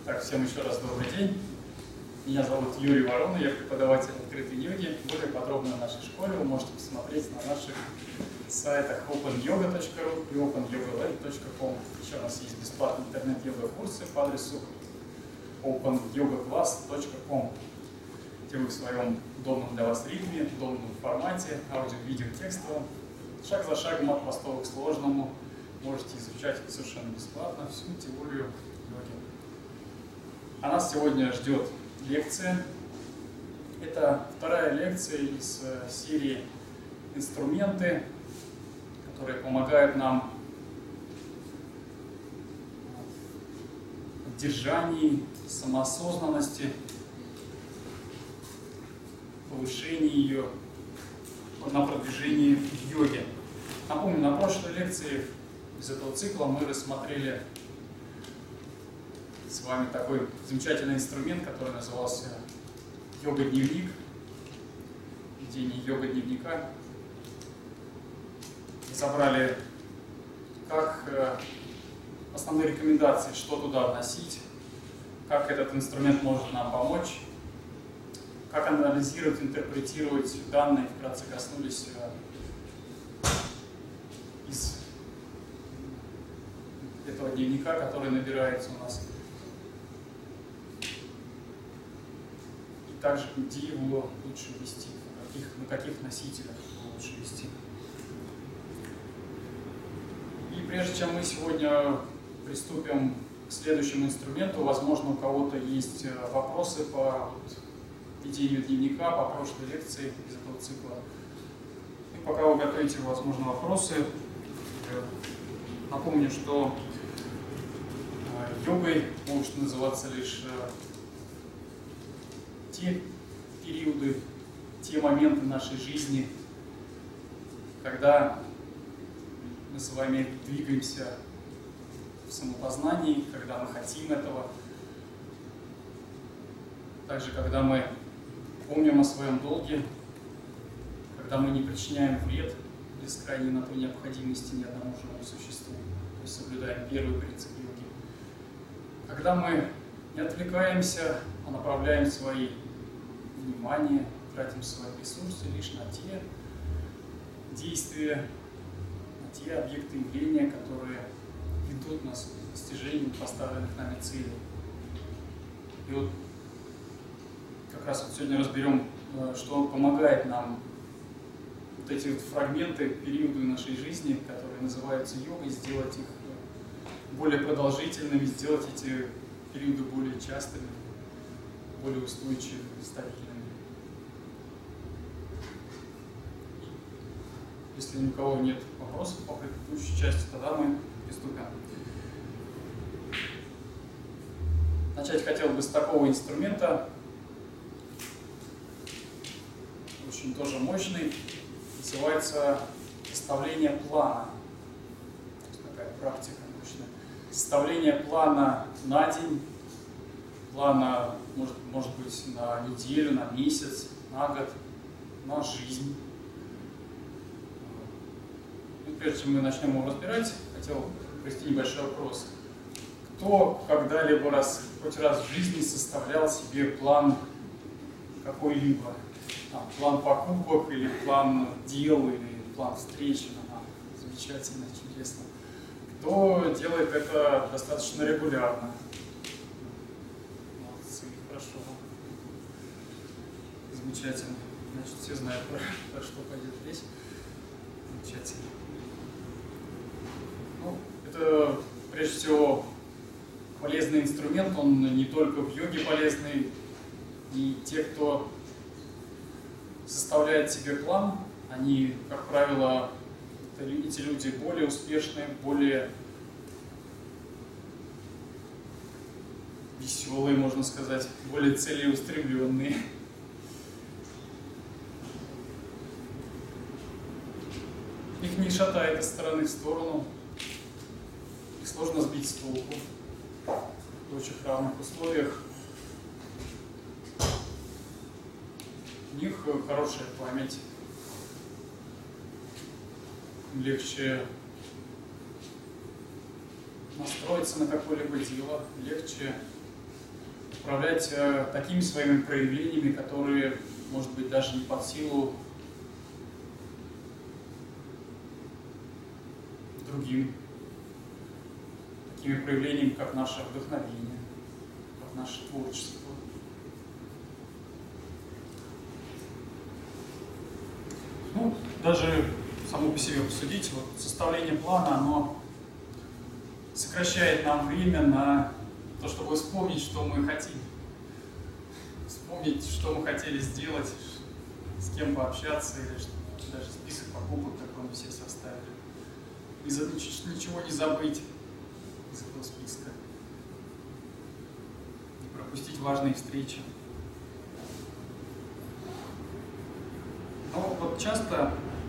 Так, всем еще раз добрый день. Меня зовут Юрий Ворона, я преподаватель открытой йоги. Более подробно о нашей школе вы можете посмотреть на наших сайтах openyoga.ru и openyogaland.com. Еще у нас есть бесплатные интернет-йога-курсы по адресу openyogaclass.com, где вы в своем удобном для вас ритме, удобном формате, аудио, видео, текстовом, шаг за шагом от простого к сложному можете изучать совершенно бесплатно всю теорию йоги. А нас сегодня ждет лекция. Это вторая лекция из серии «Инструменты», которые помогают нам в поддержании самоосознанности, повышении ее, на продвижении в йоге. Напомню, на прошлой лекции из этого цикла мы рассмотрели с вами такой замечательный инструмент, который назывался йога-дневник, ведение йога-дневника. Разобрали, как основные рекомендации, что туда вносить, как этот инструмент может нам помочь, как анализировать, интерпретировать данные, вкратце коснулись из этого дневника, который набирается у нас. И также, где его лучше вести, на каких носителях его лучше вести. И прежде чем мы сегодня приступим к следующему инструменту, возможно, у кого-то есть вопросы по ведению дневника, по прошлой лекции из этого цикла. И пока вы готовите, возможно, вопросы, напомню, что йогой может называться лишь те периоды, те моменты нашей жизни, когда мы с вами двигаемся в самопознании, когда мы хотим этого, также когда мы помним о своем долге, когда мы не причиняем вред без крайней на то необходимости ни одному живому существу, то есть соблюдаем первый принцип йоги. Когда мы не отвлекаемся, а направляем свои внимание, тратим свои ресурсы лишь на те действия, на те объекты явления, которые ведут нас к достижению поставленных нами целей. И вот как раз вот сегодня разберем, что помогает нам вот эти вот фрагменты, периоды нашей жизни, которые называются йогой, сделать их более продолжительными, сделать эти периоды более частыми, более устойчивыми, стабильными. Если ни у кого нет вопросов по предыдущей части, тогда мы приступим. Начать хотел бы с такого инструмента, очень тоже мощный, называется составление плана. Такая практика мощная. Составление плана на день, плана может быть на неделю, на месяц, на год, на жизнь. И прежде чем мы начнем его разбирать, хотел провести небольшой вопрос. Кто когда-либо хоть раз в жизни составлял себе план какой-либо? План покупок или план дел, или план встреч? Замечательно, чудесно. Кто делает это достаточно регулярно? Молодцы, хорошо. Замечательно. Значит, все знают, про что пойдет речь. Замечательно. Это, прежде всего, полезный инструмент. Он не только в йоге полезный. И те, кто составляет себе план, они, как правило, эти люди более успешные, более веселые, можно сказать, более целеустремленные. Их не шатает из стороны в сторону, их сложно сбить с толку в очень равных условиях. У них хорошая память, легче настроиться на какое-либо дело, легче управлять такими своими проявлениями, которые, может быть, даже не под силу другим. Такими проявлениями, как наше вдохновение, как наше творчество. Ну, даже само по себе посудить, вот составление плана, оно сокращает нам время на то, чтобы вспомнить, что мы хотим. Вспомнить, что мы хотели сделать, с кем пообщаться, или даже список покупок, какой мы все составили. Ничего не забыть из этого списка. Не пропустить важные встречи. Но вот часто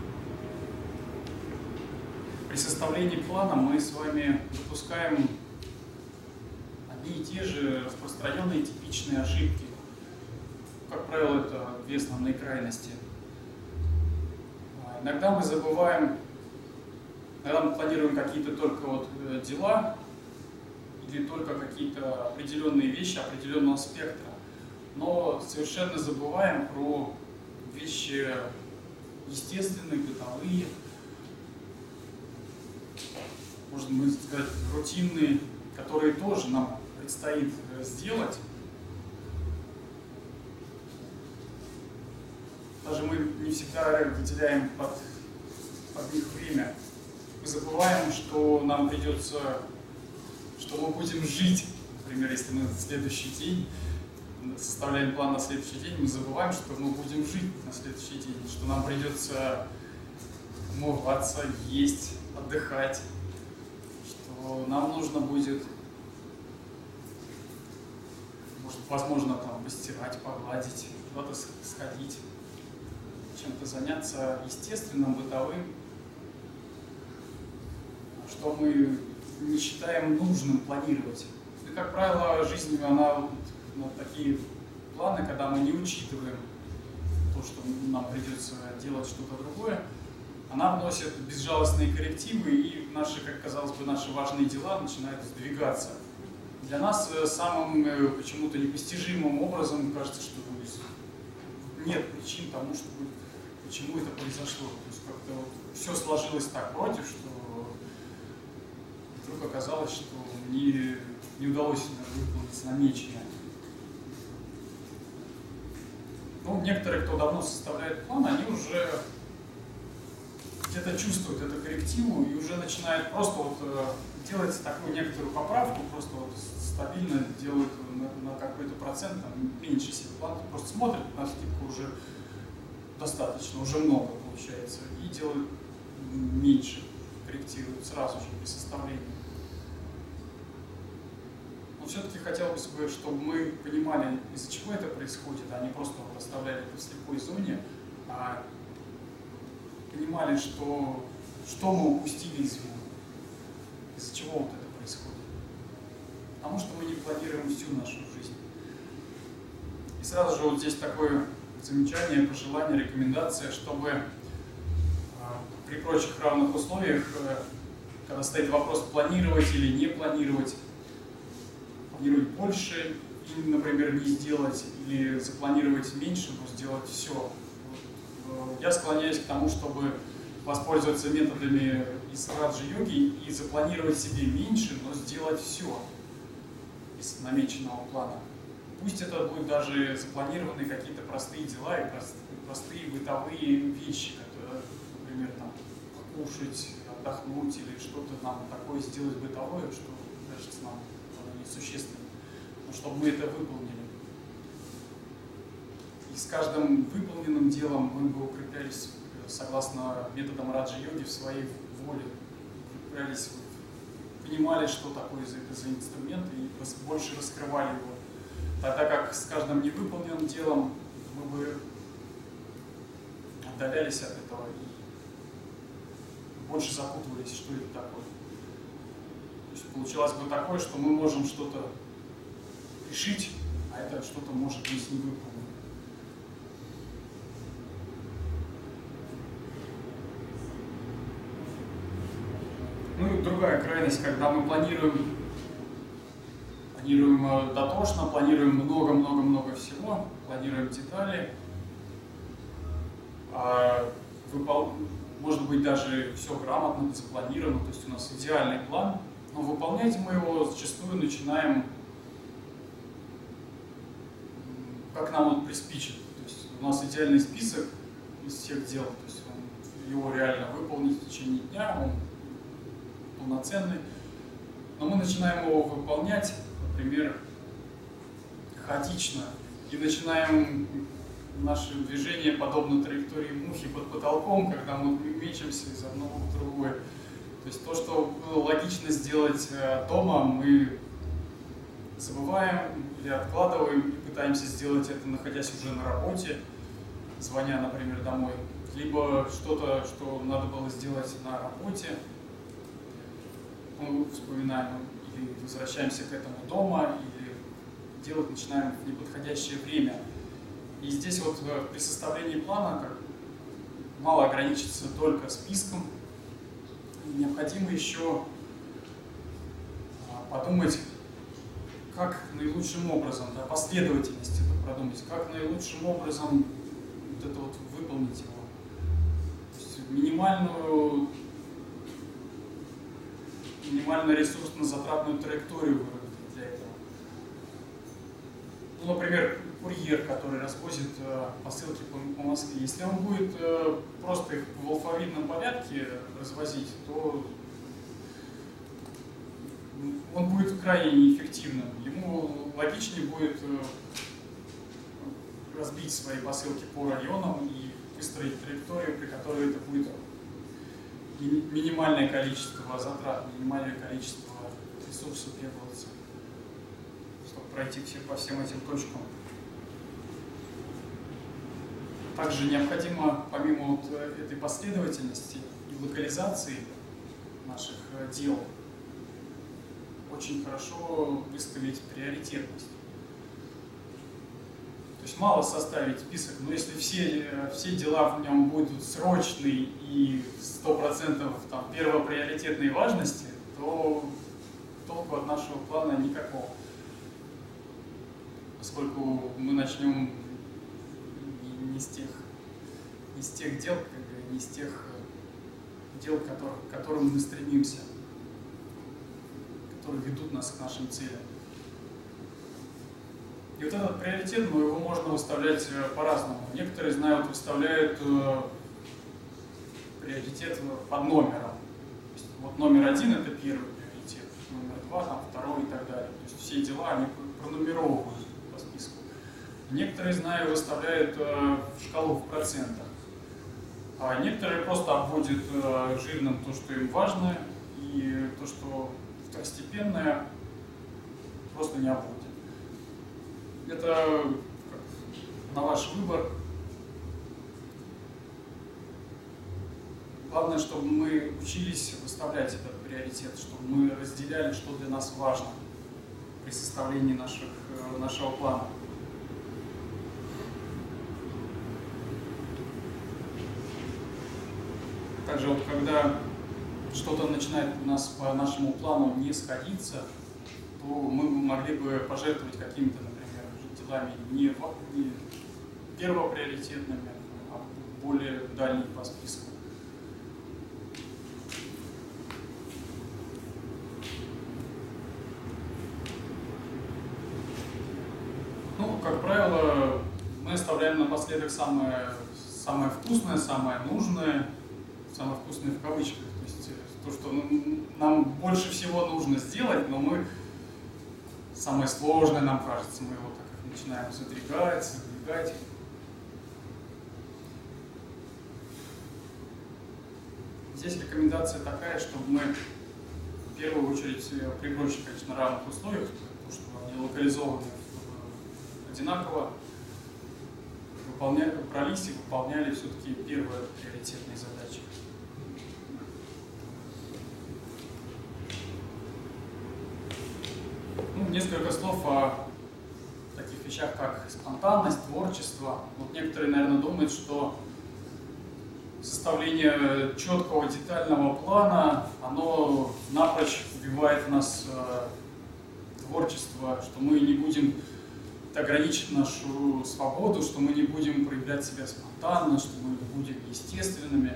при составлении плана мы с вами допускаем одни и те же распространенные типичные ошибки. Как правило, это две основные крайности. Иногда мы забываем, когда мы планируем какие-то только вот дела или только какие-то определенные вещи определенного спектра, но совершенно забываем про вещи естественные, бытовые, можно сказать, рутинные, которые тоже нам предстоит сделать. Даже мы не всегда выделяем под них время. Мы забываем, что нам придется, что мы будем жить. Например, если мы на следующий день составляем план на следующий день, мы забываем, что мы будем жить на следующий день, что нам придется умываться, есть, отдыхать, что нам нужно будет, возможно, там, постирать, погладить, куда-то сходить, чем-то заняться естественным, бытовым, что мы не считаем нужным планировать. И, как правило, жизнь, она такие планы, когда мы не учитываем то, что нам придется делать что-то другое, она вносит безжалостные коррективы, и наши, как казалось бы, наши важные дела начинают сдвигаться. Для нас самым почему-то непостижимым образом кажется, что нет причин тому, почему это произошло. То есть как-то вот все сложилось так против, что вдруг оказалось, что мне не удалось выполнить намеченное. Ну, некоторые, кто давно составляет план, они уже где-то чувствуют эту коррективу и уже начинают просто вот делать такую некоторую поправку, просто вот стабильно делают на какой-то процент, там, меньше себе план, просто смотрят на скидку уже достаточно, уже много получается, и делают меньше, корректируют сразу же при составлении. Но все-таки хотелось бы, чтобы мы понимали, из-за чего это происходит, а не просто вот оставляли это в слепой зоне, а понимали, что мы упустили из виду, из-за чего вот это происходит. Потому что мы не планируем всю нашу жизнь. И сразу же вот здесь такое замечание, пожелание, рекомендация, чтобы при прочих равных условиях, когда стоит вопрос планировать или не планировать больше и, например, не сделать, или запланировать меньше, но сделать все. Я склоняюсь к тому, чтобы воспользоваться методами из раджа-йоги и запланировать себе меньше, но сделать все из намеченного плана. Пусть это будут даже запланированные какие-то простые дела и простые бытовые вещи, которые, например, там, покушать, отдохнуть или что-то нам такое сделать бытовое, что кажется нам несущественно, но чтобы мы это выполнили. И с каждым выполненным делом мы бы укреплялись, согласно методам раджа-йоги, в своей воле, укреплялись, понимали, что такое это за инструмент, и больше раскрывали его. Тогда как с каждым невыполненным делом мы бы отдалялись от этого и больше запутывались, что это такое. То есть получилось бы такое, что мы можем что-то решить, а это что-то может быть не выполнено. Ну и другая крайность, когда мы планируем, а Планируем дотошно, планируем много-много-много всего, планируем детали. Может быть, даже все грамотно запланировано, то есть у нас идеальный план, но выполнять мы его зачастую начинаем, как нам вот приспичит. То есть у нас идеальный список из всех дел, то есть его реально выполнить в течение дня, он полноценный, но мы начинаем его выполнять, например, хаотично, и начинаем наше движение подобно траектории мухи под потолком, когда мы мечемся из одного в другое. То есть то, что было логично сделать дома, мы забываем или откладываем и пытаемся сделать это, находясь уже на работе, звоня, например, домой. Либо что-то, что надо было сделать на работе, мы вспоминаем или возвращаемся к этому дома, или делать начинаем в неподходящее время. И здесь вот при составлении плана мало ограничиться только списком. Необходимо еще подумать, как наилучшим образом, да, последовательность это продумать, как наилучшим образом вот это вот выполнить его. То есть минимально ресурсно-затратную траекторию выработать для этого. Ну, например, курьер, который развозит посылки по Москве, если он будет просто их в алфавитном порядке развозить, то он будет крайне неэффективным. Ему логичнее будет разбить свои посылки по районам и выстроить траекторию, при которой это будет минимальное количество затрат, минимальное количество ресурсов требоваться, чтобы пройти по всем этим точкам. Также необходимо, помимо вот этой последовательности и локализации наших дел, очень хорошо выставить приоритетность. То есть мало составить список, но если все дела в нем будут срочные и 100% первоприоритетной важности, то толку от нашего плана никакого. Поскольку мы начнем не с тех дел, не с тех дел, к которым мы стремимся, которые ведут нас к нашим целям. И вот этот приоритет, но его можно выставлять по-разному. Некоторые, знают, выставляют приоритет под номером. То есть, вот номер 1 это первый приоритет, номер 2, второй и так далее. То есть все дела они пронумеровывают по списку. Некоторые, знаю, выставляют шкалу в процентах. А некоторые просто обводят жирным то, что им важно, и то, что второстепенное, просто не обводят. Это на ваш выбор. Главное, чтобы мы учились выставлять этот приоритет, чтобы мы разделяли, что для нас важно при составлении нашего плана. Также вот когда что-то начинает у нас по нашему плану не сходиться, то мы могли бы пожертвовать какими-то, например, делами не первоприоритетными, а более дальними по списку. Ну, как правило, мы оставляем напоследок самое вкусное, самое нужное, самое вкусное в кавычках. То есть то, что нам больше всего нужно сделать, но мы самое сложное нам кажется, мы его так начинаем задвигать. Здесь рекомендация такая, чтобы мы в первую очередь при прочих, конечно, равных условиях, потому что они локализованы одинаково, брались и выполняли все-таки первые приоритетные задачи. Ну, несколько слов о таких вещах, как спонтанность, творчество. Вот некоторые, наверное, думают, что составление четкого детального плана, оно напрочь убивает в нас творчество, что мы не будем ограничить нашу свободу, что мы не будем проявлять себя спонтанно, что мы будем естественными.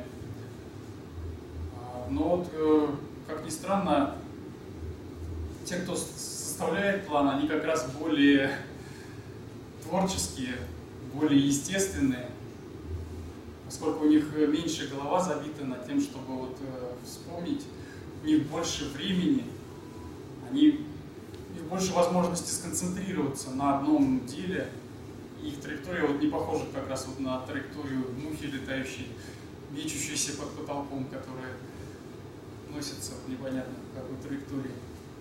Но вот, как ни странно, те, кто составляет план, они как раз более творческие, более естественные, поскольку у них меньше голова забита над тем, чтобы вот вспомнить, у них больше времени, у них больше возможности сконцентрироваться на одном деле. Их траектория вот не похожа как раз вот на траекторию мухи, летающей, мечущейся под потолком, которая носится в непонятно какой траектории.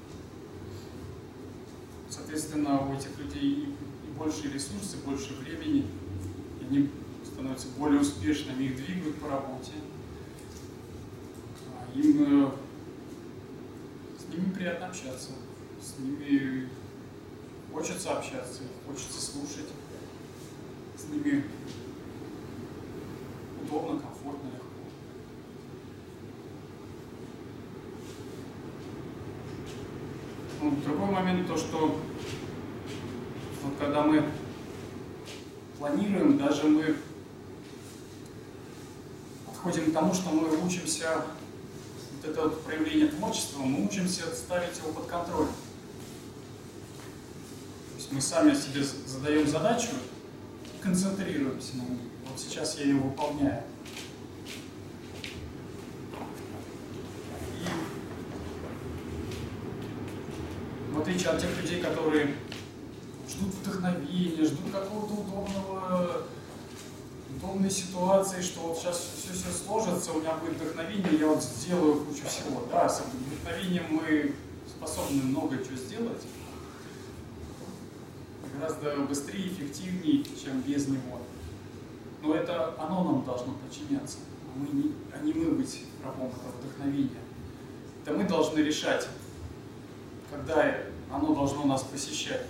Соответственно, у этих людей и больше ресурсов, больше времени, и они становятся более успешными, их двигают по работе. Им с ними приятно общаться, с ними хочется общаться, хочется слушать, с ними удобно, комфортно, легко. Ну, другой момент то, что вот когда мы планируем, даже мы подходим к тому, что мы учимся, вот это вот проявление творчества, мы учимся ставить его под контроль. То есть мы сами себе задаем задачу и концентрируемся на ней. Вот сейчас я ее выполняю. В отличие от тех людей, которые ждут вдохновения, ждут какого-то удобной ситуации, что вот сейчас все сложится, у меня будет вдохновение, я вот сделаю кучу всего. Да, с вдохновением мы способны много чего сделать, гораздо быстрее и эффективнее, чем без него. Но это оно нам должно подчиняться, а не мы быть рабом этого вдохновения. Это мы должны решать, когда оно должно нас посещать.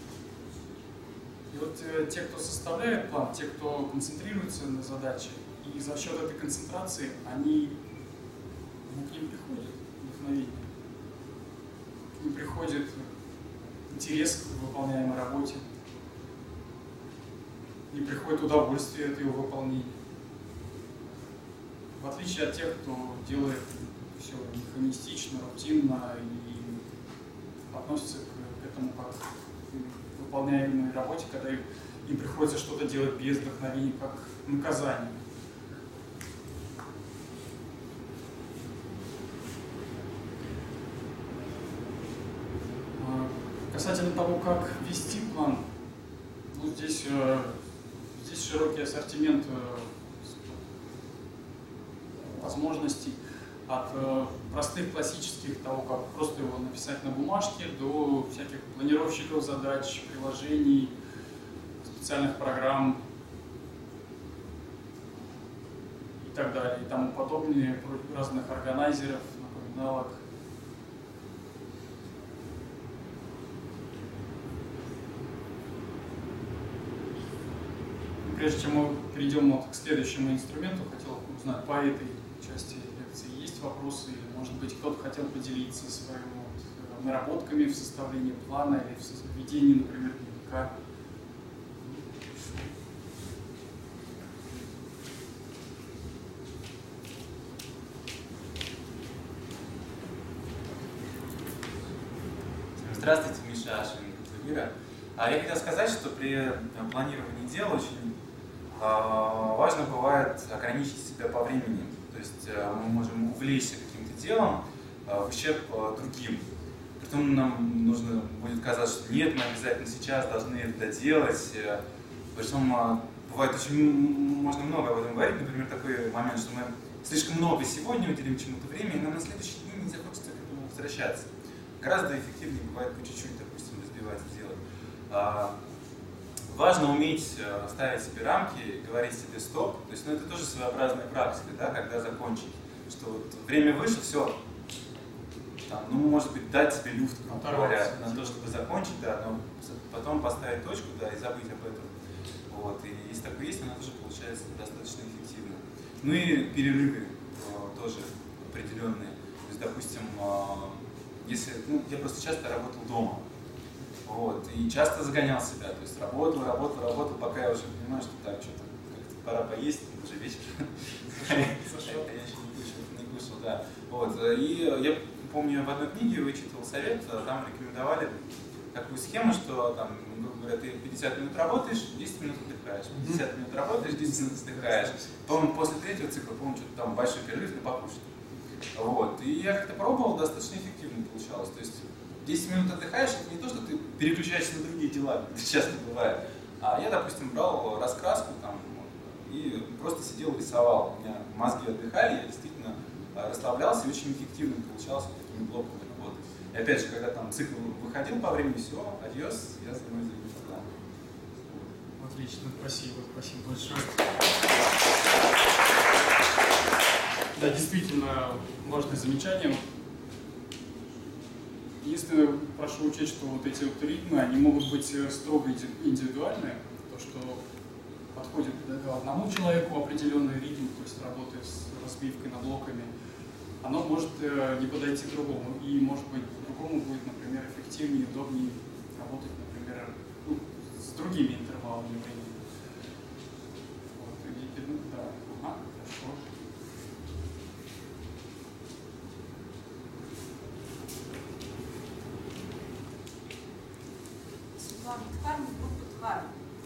И вот те, кто составляет план, те, кто концентрируется на задаче, и за счет этой концентрации к ним приходит вдохновение, к ним приходит интерес к выполняемой работе, к ним приходит удовольствие от его выполнения. В отличие от тех, кто делает все механистично, рутинно и относится к этому как к выполняемой работе, когда им приходится что-то делать без вдохновения, как наказание. Касательно того, как вести план, ну, здесь широкий ассортимент возможностей. От простых классических, того, как просто его написать на бумажке, до всяких планировщиков задач, приложений, специальных программ и так далее, и тому подобное, разных органайзеров, напоминалок. Прежде чем мы перейдем к следующему инструменту, хотел узнать по этой части лекции, есть вопросы, или, может быть, кто-то хотел поделиться своими наработками в составлении плана или в ведении, например, дневника. Здравствуйте, Миша Ашин, Вера. Я хотел сказать, что при планировании дел очень важно бывает ограничить себя по времени. То есть мы можем увлечься каким-то делом в ущерб другим. Притом нам нужно будет казаться, что нет, мы обязательно сейчас должны это доделать. Причем бывает очень, можно много об этом говорить. Например, такой момент, что мы слишком много сегодня уделим чему-то времени, но на следующий день не захочется к этому возвращаться. Гораздо эффективнее бывает по чуть-чуть, допустим, разбивать дело. Важно уметь ставить себе рамки, говорить себе стоп. То есть, это тоже своеобразная практика, да, когда закончить. Что вот время вышло, все. Может быть, дать себе люфт, грубо говоря, на то, чтобы закончить, да, но потом поставить точку, да, и забыть об этом. Вот. И если такое есть, оно тоже получается достаточно эффективно. Ну и перерывы тоже определенные. То есть, допустим, если, я просто часто работал дома. Вот. И часто загонял себя, то есть работал, пока я уже понимаю, что так, что-то как-то пора поесть, уже вечер. Я еще не кушал, да. Вот. И я помню, в одной книге вычитал совет, там рекомендовали такую схему, что там, грубо говоря, ты 50 минут работаешь, 10 минут отдыхаешь, 50 минут работаешь, 10 минут отдыхаешь. По-моему, после третьего цикла, по-моему, что-то там большой перерыв на покушать. Вот. И я как-то пробовал, достаточно эффективно получалось. То есть 10 минут отдыхаешь, это не то, что ты переключаешься на другие дела, это часто бывает. А я, допустим, брал раскраску там, и просто сидел, рисовал. У меня мозги отдыхали, я действительно расслаблялся и очень эффективно получалось такими блоками работы. И опять же, когда там цикл выходил по времени, все, адьос, я за мной забыл. Отлично, спасибо большое. Да, действительно, важное замечание. Единственное, прошу учесть, что вот эти вот ритмы, они могут быть строго индивидуальные, то, что подходит одному человеку определенный ритм, то есть работая с разбивкой на блоками, оно может не подойти другому, и может быть другому будет, например, эффективнее, удобнее работать, например, с другими интервалами времени. Вот, да, хорошо. Светлана Дхарма, группа Дхарма.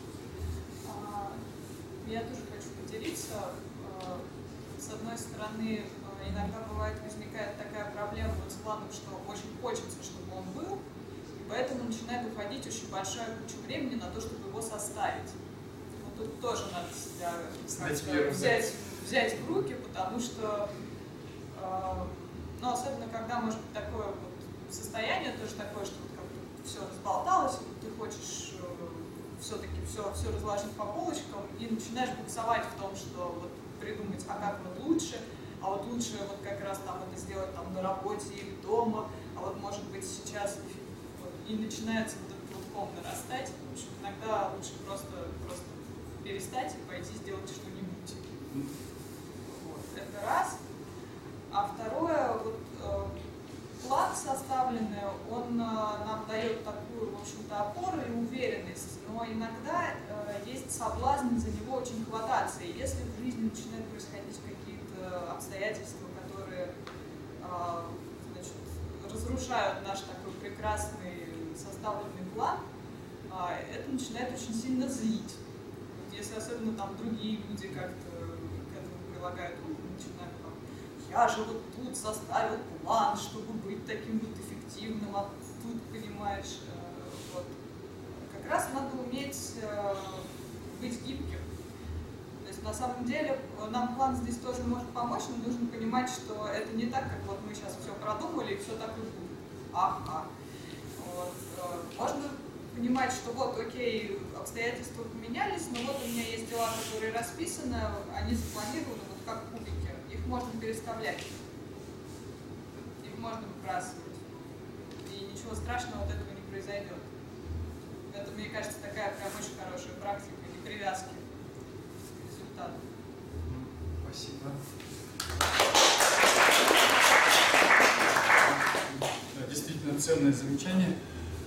Я тоже хочу поделиться. С одной стороны, иногда возникает такая проблема вот с планом, что очень хочется, чтобы он был, и поэтому начинает уходить очень большая куча времени на то, чтобы его составить. Вот тут тоже надо себя взять в руки, потому что, ну, особенно когда может быть такое вот состояние, тоже такое, что вот как-то все разболталось, ты хочешь все-таки все разложить по полочкам и начинаешь буксовать в том, что вот придумать, а как вот лучше, а вот лучше вот как раз там это сделать там на работе или дома, а вот может быть сейчас вот, и начинается вот этот вот ком нарастать. В общем, иногда лучше просто перестать и пойти сделать что-нибудь. Вот, это раз. А второе, вот, план составленный, он нам дает такую, в общем-то, опору и уверенность, но иногда есть соблазн за него очень хвататься. И если в жизни начинают происходить какие-то обстоятельства, которые значит, разрушают наш такой прекрасный составленный план, это начинает очень сильно злить. Вот если особенно там другие люди как-то к этому прилагают руку, начинают там: я же вот тут составил план, чтобы быть таким вот эффективным, а тут, понимаешь, вот. Как раз надо уметь быть гибким. То есть на самом деле нам план здесь тоже может помочь, но нужно понимать, что это не так, как вот мы сейчас все продумали и все так и будет. Ага. Вот. Можно понимать, что вот, окей, обстоятельства поменялись, но вот у меня есть дела, которые расписаны, они запланированы вот как кубики. Их можно переставлять, их можно выбрасывать, и ничего страшного от этого не произойдет. Это, мне кажется, такая прям очень хорошая практика и привязки к результату. Спасибо. Да, действительно ценное замечание.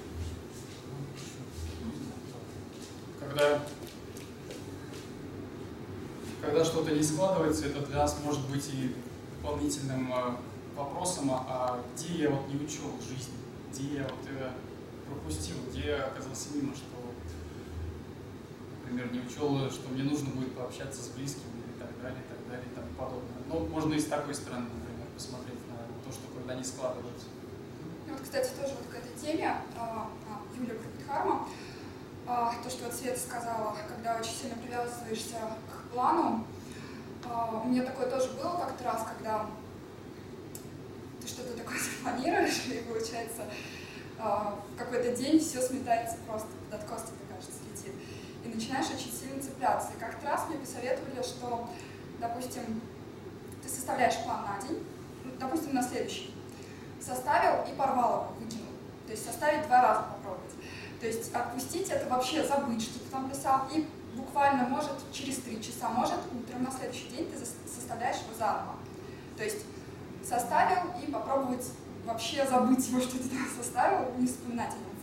Когда что-то не складывается, это для нас может быть и дополнительным вопросом, а где я вот не учел в жизни, где я вот пропустил, где я оказался мимо, что, например, не учел, что мне нужно будет пообщаться с близкими и так далее, и тому подобное. Ну, можно и с такой стороны, например, посмотреть на то, что когда не складывается. Вот, кстати, тоже вот к этой теме, Юлия Дхарма, то, что вот Света сказала, когда очень сильно привязываешься к плану. У меня такое тоже было как-то раз, когда ты что-то такое запланируешь, и получается в какой-то день все сметается просто, под откос тебе, кажется, летит. И начинаешь очень сильно цепляться. И как-то раз мне посоветовали, что, допустим, ты составляешь план на день, допустим, на следующий, составил и порвал его, выкинул. То есть составить 2 раза попробовать. То есть отпустить это, вообще забыть, что ты там писал, и буквально, может, через 3 часа, может, утром на следующий день ты составляешь его заново. То есть составил и попробовать вообще забыть его, что ты там составил, не вспоминать о нем,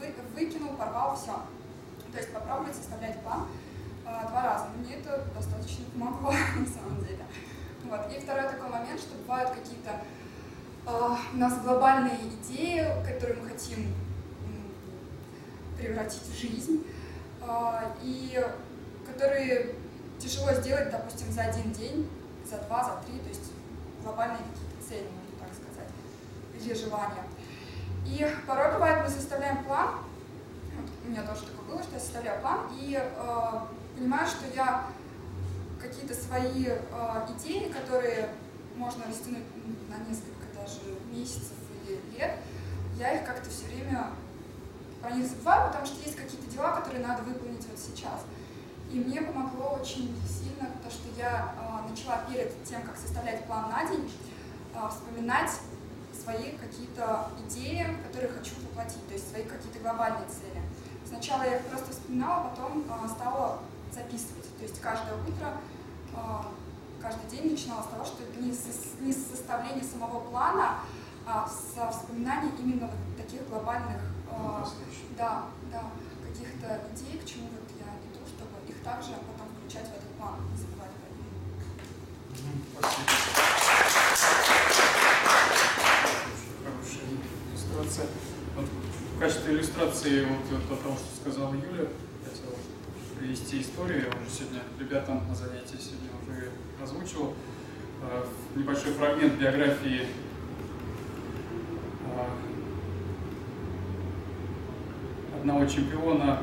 выкинул, порвал, все. То есть попробовать составлять план 2 раза. Мне это достаточно помогло на самом деле. Вот. И второй такой момент, что бывают какие-то у нас глобальные идеи, которые мы хотим превратить в жизнь, и которые тяжело сделать, допустим, за 1 день, за 2, за 3, то есть глобальные какие-то цели, можно так сказать, или желания. И порой бывает, мы составляем план, у меня тоже такое было, что я составляю план, и понимаю, что я какие-то свои идеи, которые можно растянуть на несколько даже месяцев или лет, я их как-то все время про них забываю, потому что есть какие-то дела, которые надо выполнить вот сейчас. И мне помогло очень сильно то, что я начала перед тем, как составлять план на день, вспоминать свои какие-то идеи, которые хочу воплотить, то есть свои какие-то глобальные цели. Сначала я их просто вспоминала, потом стала записывать. То есть каждое утро, каждый день начинала с того, что не с составления самого плана, а со вспоминания именно вот таких глобальных каких-то идей, к чему вот я иду, чтобы их также потом включать в этот план, не забывать про них. Спасибо. Хорошая иллюстрация. Вот в качестве иллюстрации вот того, что сказала Юля, хотел привести историю. Я уже сегодня ребятам на занятии уже озвучивал. Небольшой фрагмент биографии одного чемпиона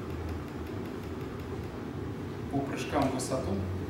по прыжкам в высоту.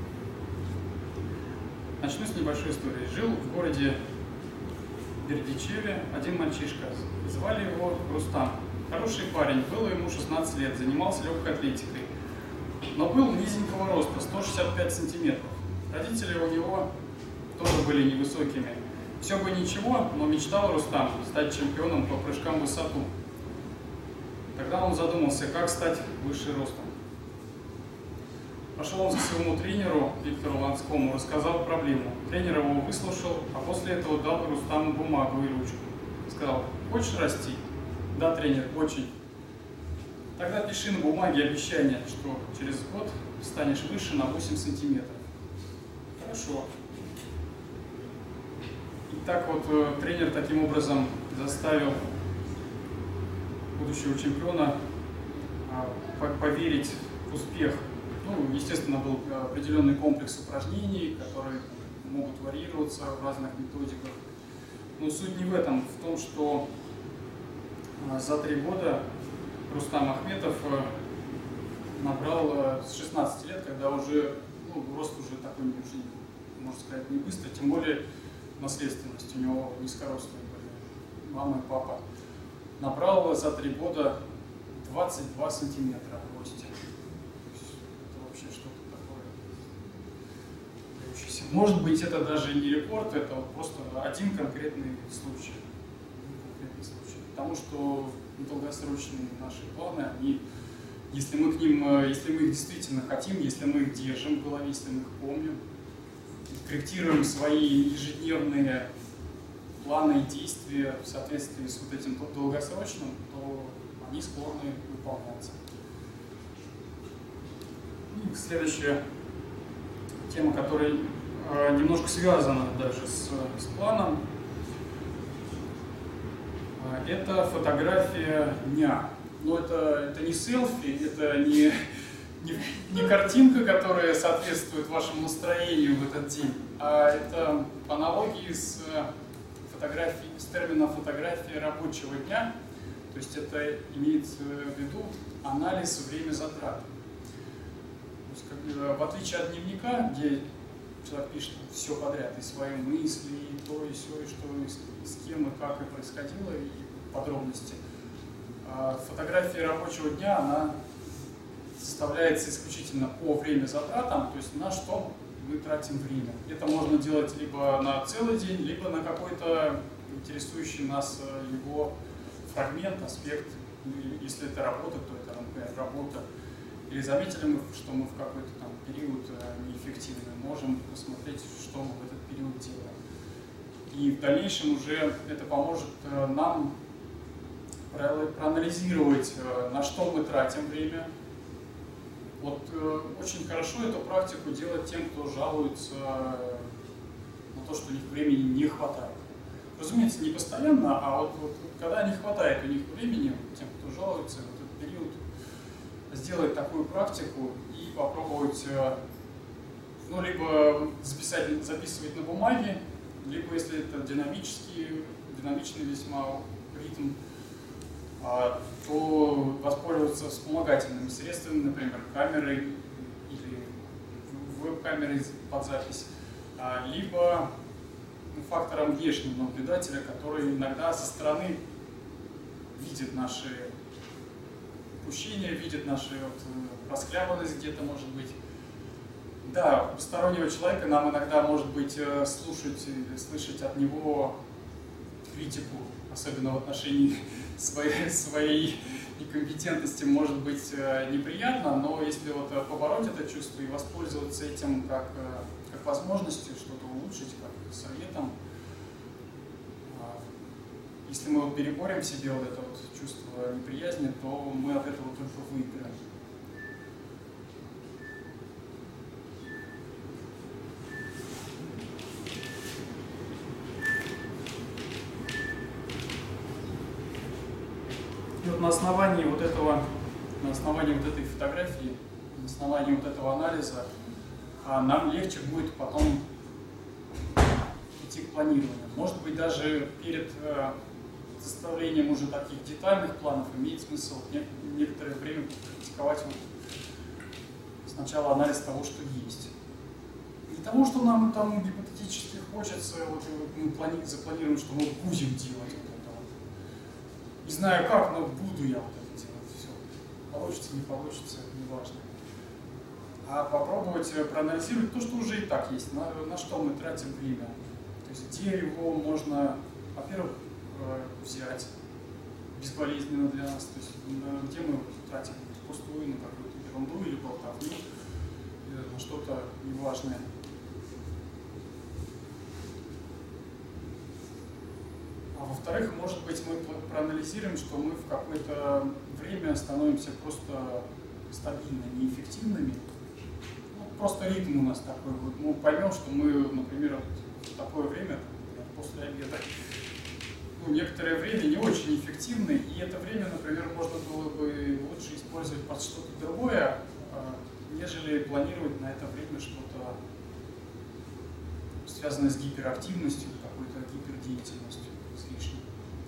Начну с небольшой истории. Жил в городе Бердичеве один мальчишка. Звали его Рустам. Хороший парень, было ему 16 лет, занимался легкой атлетикой. Но был низенького роста, 165 сантиметров. Родители у него тоже были невысокими. Все бы ничего, но мечтал Рустам стать чемпионом по прыжкам в высоту. Тогда он задумался, как стать выше ростом. Пошел он к своему тренеру Виктору Ланскому, рассказал проблему. Тренер его выслушал, а после этого дал Рустаму бумагу и ручку. Сказал: хочешь расти? Да, тренер, очень. Тогда пиши на бумаге обещание, что через год станешь выше на 8 сантиметров. Хорошо. И так вот тренер таким образом заставил будущего чемпиона поверить в успех. Ну, естественно, был определенный комплекс упражнений, которые могут варьироваться в разных методиках. Но суть не в этом, в том, что за 3 года Рустам Ахметов набрал с 16 лет, когда уже рост уже такой, можно сказать, не быстро, тем более наследственность у него низкорослые были, мама и папа. Набрал за 3 года 22 сантиметра в росте. Это вообще что-то такое. Может быть, это даже не рекорд, это вот просто один конкретный случай. Потому что долгосрочные наши планы, они, если мы их действительно хотим, если мы их держим в голове, если мы их помним, корректируем свои ежедневные планы и действия в соответствии с вот этим долгосрочным, то они склонны выполняться. И следующая тема, которая немножко связана даже с планом, это фотография дня. Но это не селфи, это не картинка, которая соответствует вашему настроению в этот день, а это по аналогии с термином фотографии рабочего дня. То есть это имеется в виду анализ время затрат. То есть, в отличие от дневника, где человек пишет все подряд, и свои мысли, и то, и все, и что, и с кем, и как, и происходило, и подробности. Фотография рабочего дня, она составляется исключительно по время затратам, то есть на что мы тратим время. Это можно делать либо на целый день, либо на какой-то интересующий нас его фрагмент, аспект. Если это работа, то это, например, работа. Или заметили мы, что мы в какой-то там период неэффективны, можем посмотреть, что мы в этот период делаем. И в дальнейшем уже это поможет нам проанализировать, на что мы тратим время. Вот очень хорошо эту практику делать тем, кто жалуется на то, что у них времени не хватает. Разумеется, не постоянно, а вот когда не хватает у них времени, тем, кто жалуется, в этот период сделать такую практику и попробовать, ну, либо записывать на бумаге, либо, если это динамичный весьма ритм, то воспользоваться вспомогательными средствами, например, камерой или веб-камерой под запись, либо фактором внешнего наблюдателя, который иногда со стороны видит наши упущения, видит нашу расхлябанность где-то, может быть. Да, у стороннего человека нам иногда, может быть, слушать или слышать от него критику, особенно в отношении своей некомпетентности, может быть неприятно, но если вот побороть это чувство и воспользоваться этим как возможностью что-то улучшить, как советом, если мы вот переборем в себе вот это вот чувство неприязни, то мы от этого только выиграем. И вот на основании вот этой фотографии, на основании вот этого анализа нам легче будет потом идти к планированию. Может быть, даже перед составлением уже таких детальных планов имеет смысл некоторое время практиковать сначала анализ того, что есть. Не того, что нам там гипотетически хочется, вот мы запланируем, что мы будем делать вот это вот. Не знаю как, но буду я вот это делать. Все. Получится, не получится, не важно. А попробовать проанализировать то, что уже и так есть, на что мы тратим время. То есть где его можно, во-первых, взять безболезненно для нас, то есть где мы тратим пустую на какую-то ерунду или болтовню, или на что-то неважное. А во-вторых, может быть, мы проанализируем, что мы в какое-то время становимся просто стабильно неэффективными. Просто ритм у нас такой. Вот мы поймем, что мы, например, в такое время, после обеда, некоторое время не очень эффективны, и это время, например, можно было бы лучше использовать под что-то другое, нежели планировать на это время что-то связанное с гиперактивностью, какой-то гипердеятельностью излишней.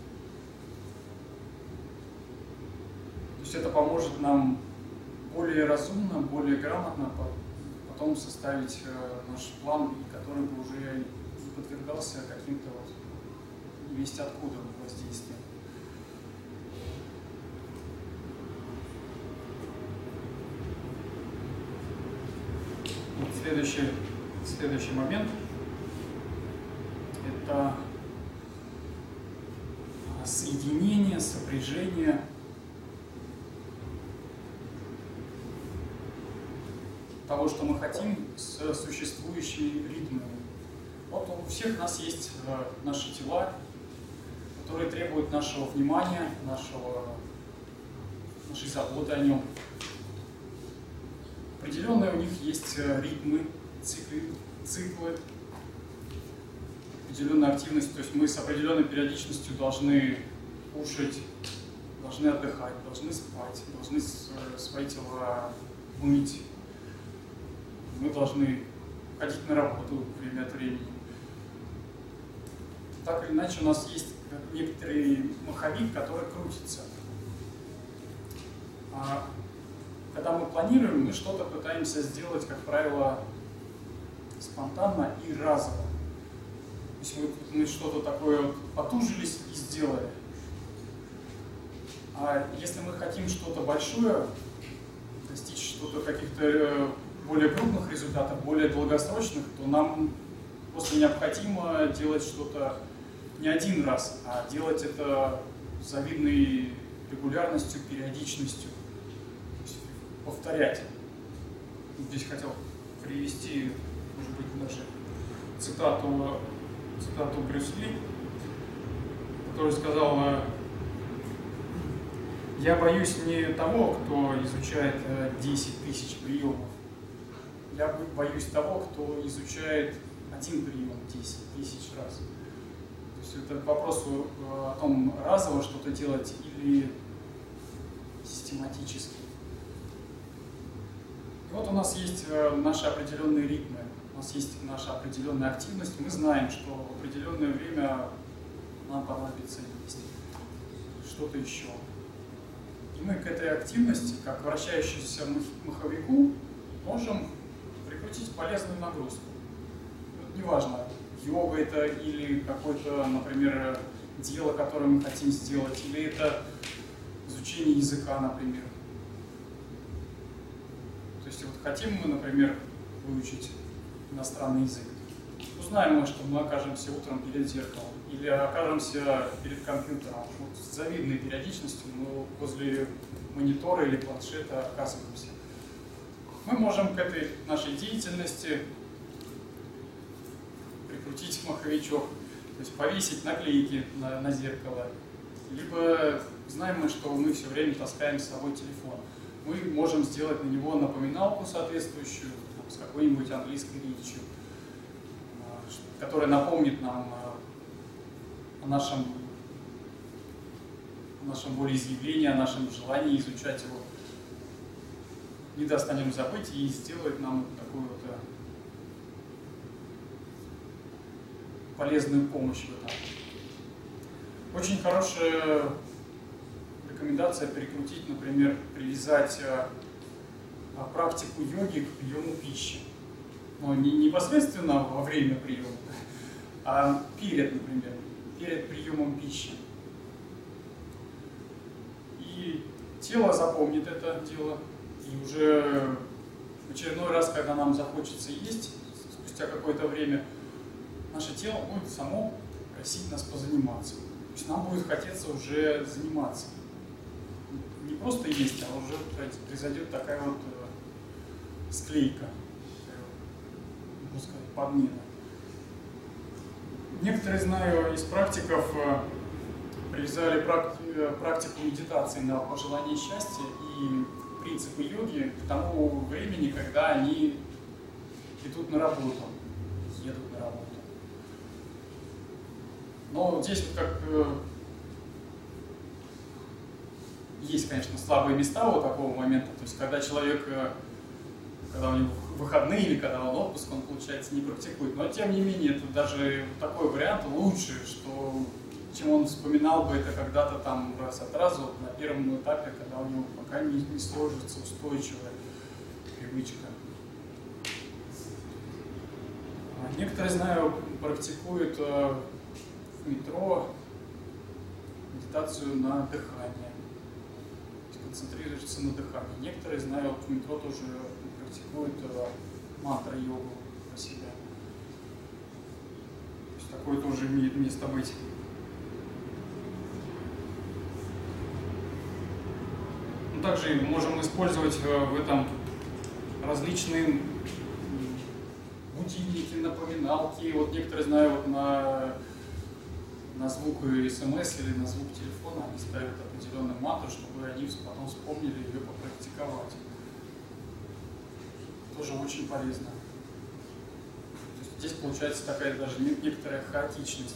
То есть это поможет нам более разумно, более грамотно потом составить наш план, который бы уже не подвергался каким-то вот невесть откуда воздействием. Вот следующий момент – это соединение, сопряжение того, что мы хотим, с существующими ритмами. Вот у всех нас есть наши тела, которые требуют нашего внимания, нашей заботы о нем. Определенные у них есть ритмы, циклы, определенная активность, то есть мы с определенной периодичностью должны кушать, должны отдыхать, должны спать, должны свои тела мыть, мы должны ходить на работу время от времени. Так или иначе у нас есть некоторый маховик, который крутится. Когда мы планируем, мы что-то пытаемся сделать, как правило, спонтанно и разово. То есть мы что-то такое вот потужились и сделали. А если мы хотим что-то большое, достичь что-то каких-то более крупных результатов, более долгосрочных, то нам просто необходимо делать что-то не один раз, а делать это с завидной регулярностью, периодичностью. Повторять. Здесь хотел привести, может быть, даже цитату Брюс Ли, который сказал: Я боюсь не того, кто изучает 10 тысяч приемов. Я боюсь того, кто изучает один прием 10 тысяч раз. То есть это вопрос о том, разово что-то делать или систематически. И вот у нас есть наши определенные ритмы, у нас есть наша определенная активность. Мы знаем, что в определенное время нам понадобится есть что-то еще. И мы к этой активности, как вращающемуся маховику, можем прикрутить полезную нагрузку. Вот неважно, йога это или какое-то, например, дело, которое мы хотим сделать, или это изучение языка, например. То есть вот хотим мы, например, выучить иностранный язык. Узнаем мы, что мы окажемся утром перед зеркалом или окажемся перед компьютером. Вот с завидной периодичностью мы возле монитора или планшета оказываемся. Мы можем к этой нашей деятельности прикрутить маховичок, то есть повесить наклейки на зеркало. Либо знаем мы, что мы все время таскаем с собой телефон. Мы можем сделать на него напоминалку соответствующую, с какой-нибудь английской речью, которая напомнит нам о нашем волеизъявлении, о нашем желании изучать его. Не даст о нем забыть и сделает нам такую вот полезную помощь в этом. Очень хорошая рекомендация перекрутить, например, привязать практику йоги к приему пищи. Но не непосредственно во время приема, а перед приемом пищи. И тело запомнит это дело, и уже в очередной раз, когда нам захочется есть, спустя какое-то время, наше тело будет само просить нас позаниматься. То есть нам будет хотеться уже заниматься. Не просто есть, а уже произойдет такая вот склейка, можно сказать, подмена. Некоторые, знаю, из практиков привязали практику медитации на пожелание счастья и принципы йоги к тому времени, когда они едут на работу. Но здесь вот как есть, конечно, слабые места у такого момента. То есть когда человек, когда у него выходные или когда он отпуск, он, получается, не практикует. Но тем не менее, это даже такой вариант лучше, чем он вспоминал бы это когда-то там раз от раза на первом этапе, когда у него пока не сложится устойчивая привычка. Некоторые, знаю, практикуют в метро медитацию на дыхание, концентрируются на дыхании. Некоторые, знаю, в метро тоже практикуют мантра-йогу про себя. То есть такое тоже имеет место быть. Также можем использовать в этом различные будильники, напоминалки. Вот некоторые, знаю, вот на звук СМС или на звук телефона они ставят определенную мантру, чтобы они потом вспомнили ее попрактиковать. Тоже очень полезно. То есть здесь получается такая даже некоторая хаотичность.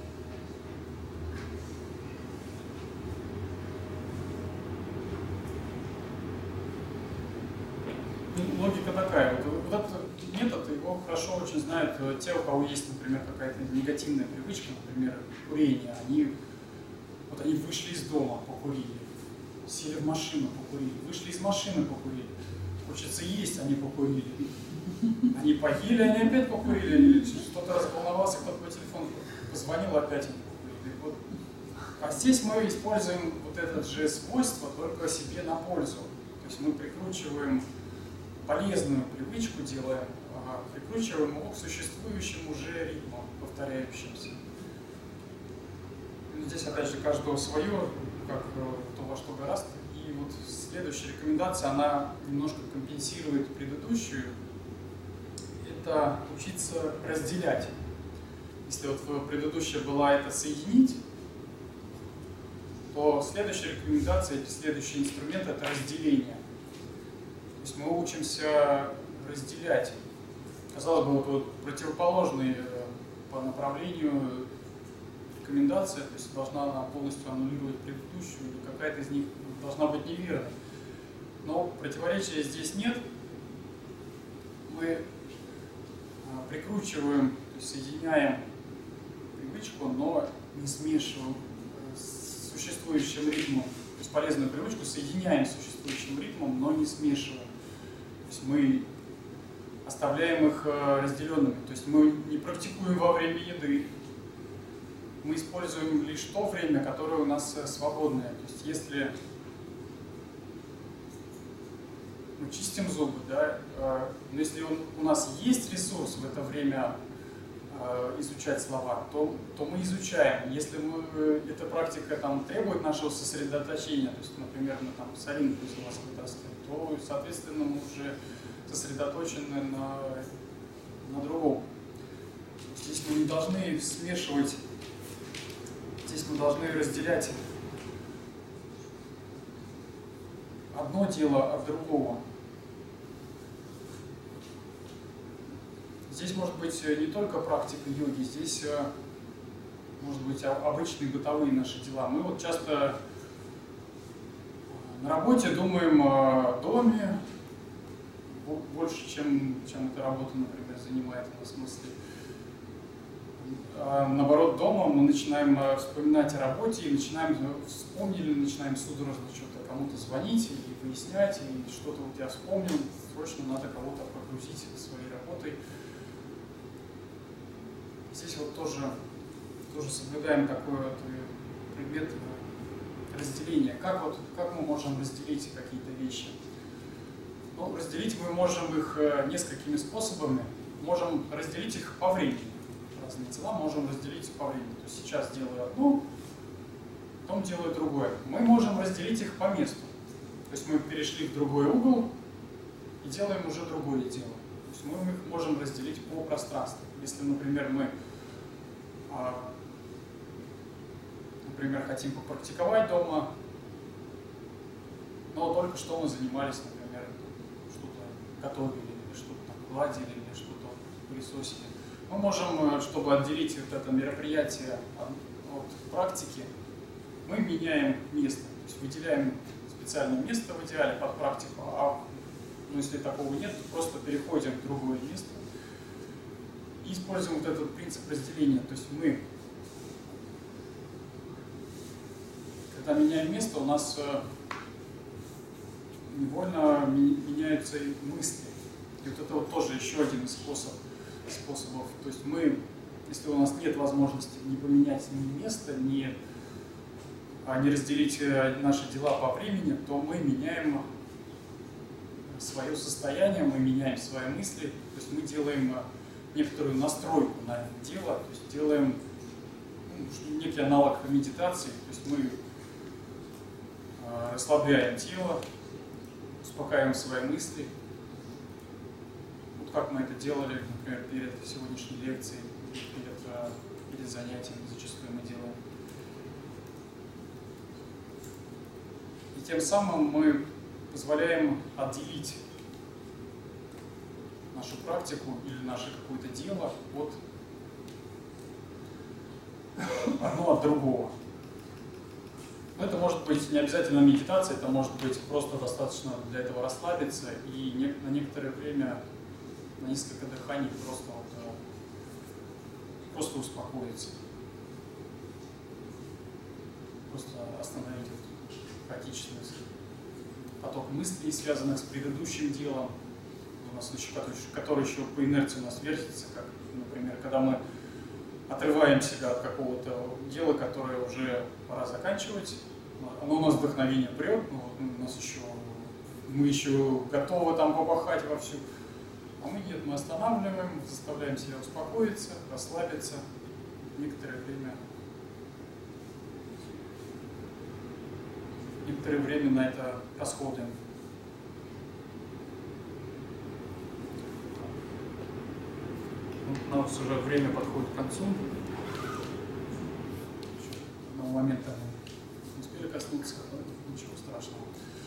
Логика такая. Вот этот метод, его хорошо очень знают те, у кого есть, например, какая-то негативная привычка, например, курение. Они вышли из дома, покурили, сели в машину, покурили, вышли из машины, покурили. Хочется есть, они покурили. Они поели, они опять покурили. Или что-то разволновался, кто-то по телефону позвонил, опять они покурили. Вот. А здесь мы используем вот это же свойство только себе на пользу. То есть мы прикручиваем полезную привычку, прикручиваем его к существующим уже ритмам, повторяющимся. Здесь, опять же, каждого свое, как то, во что гораздо. И вот следующая рекомендация, она немножко компенсирует предыдущую. Это учиться разделять. Если вот предыдущая была это соединить, то то следующая рекомендация или следующий инструмент – это разделение. То есть мы учимся разделять. Казалось бы, вот противоположные по направлению рекомендация, то есть должна она полностью аннулировать предыдущую, или какая-то из них должна быть неверной. Но противоречия здесь нет. Мы прикручиваем, то есть соединяем привычку, но не смешиваем с существующим ритмом. То есть полезную привычку соединяем с существующим ритмом, но не смешиваем. То есть мы оставляем их разделенными. То есть мы не практикуем во время еды. Мы используем лишь то время, которое у нас свободное. То есть если мы чистим зубы, да, но если у нас есть ресурс в это время изучать слова, то мы изучаем. Если эта практика требует нашего сосредоточения, то есть, например, мы соринку из глаз вытаскиваем, то, соответственно, мы уже сосредоточены на другом. Здесь мы не должны смешивать, здесь мы должны разделять одно дело от другого. Здесь может быть не только практика йоги, здесь может быть обычные бытовые наши дела. Мы вот часто на работе думаем о доме больше, чем эта работа, например, занимает у нас мысли. А наоборот, дома мы начинаем вспоминать о работе и начинаем судорожно что-то кому-то звонить и выяснять, и что-то вот я вспомнил, срочно надо кого-то прогрузить своей работой. Здесь вот тоже соблюдаем такой вот предмет разделения. Как мы можем разделить какие-то вещи? Ну, разделить мы можем их несколькими способами. Можем разделить их по времени. Разные дела можем разделить по времени. То есть сейчас делаю одно, потом делаю другое. Мы можем разделить их по месту. То есть мы перешли в другой угол и делаем уже другое дело. То есть мы их можем разделить по пространству. Если, например, мы хотим попрактиковать дома, но только что мы занимались, например, что-то готовили, или что-то гладили, или что-то пылесосили. Мы можем, чтобы отделить вот это мероприятие от практики, мы меняем место, то есть выделяем специальное место в идеале под практику, если такого нет, то просто переходим в другое место и используем вот этот принцип разделения. То есть мы, когда меняем место, у нас невольно меняются и мысли. И вот это вот тоже еще один из способов. То есть мы, если у нас нет возможности не поменять ни место, не разделить наши дела по времени, то мы меняем свое состояние, мы меняем свои мысли, то есть мы делаем некоторую настройку на дело, то есть делаем некий аналог медитации, то есть мы расслабляем тело, успокаиваем свои мысли. Вот как мы это делали, например, перед сегодняшней лекцией, перед занятием зачастую мы делаем. И тем самым мы позволяем отделить нашу практику или наше какое-то дело одно от другого. Но это может быть не обязательно медитация, это может быть просто достаточно для этого расслабиться и на некоторое время, на несколько дыханий просто успокоиться. Просто остановить хаотичный поток мыслей, связанных с предыдущим делом, у нас который еще по инерции у нас вертится, как, например, когда мы отрываем себя от какого-то дела, которое уже пора заканчивать, оно у нас вдохновение прет, мы еще готовы там попахать вовсю, а мы нет, мы останавливаем, заставляем себя успокоиться, расслабиться, некоторое время на это расходуем. У нас уже время подходит к концу. Одного момента мы успели коснуться, ничего страшного.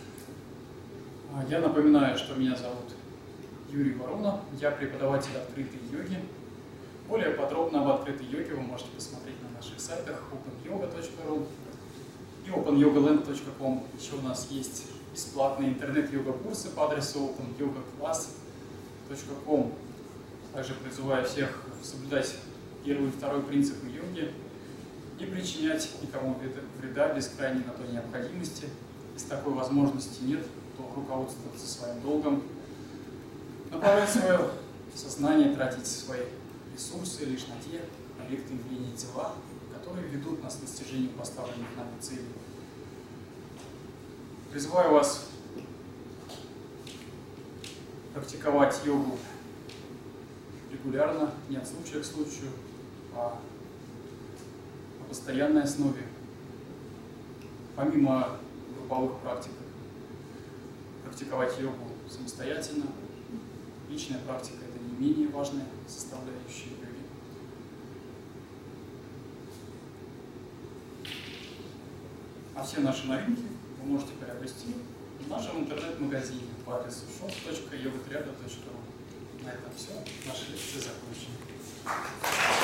Я напоминаю, что меня зовут Юрий Ворона, я преподаватель открытой йоги. Более подробно об открытой йоге вы можете посмотреть на наших сайтах openyoga.ru и openyogaland.com. Еще у нас есть бесплатные интернет-йога-курсы по адресу openyogaclass.com. Также призываю всех соблюдать первый и второй принципы йоги, не причинять никому вреда без крайней на то необходимости. Если такой возможности нет, то руководствоваться своим долгом, направлять свое сознание, тратить свои ресурсы лишь на те объекты явления дела, которые ведут нас к достижению поставленных нами целей. Призываю вас практиковать йогу регулярно, не от случая к случаю, а на постоянной основе. Помимо групповых практик, практиковать йогу самостоятельно. Личная практика – это не менее важная составляющая йоги. А все наши новинки вы можете приобрести в нашем интернет-магазине по адресу shop.yogatriada.ru. На этом все. Наши лекции закончены.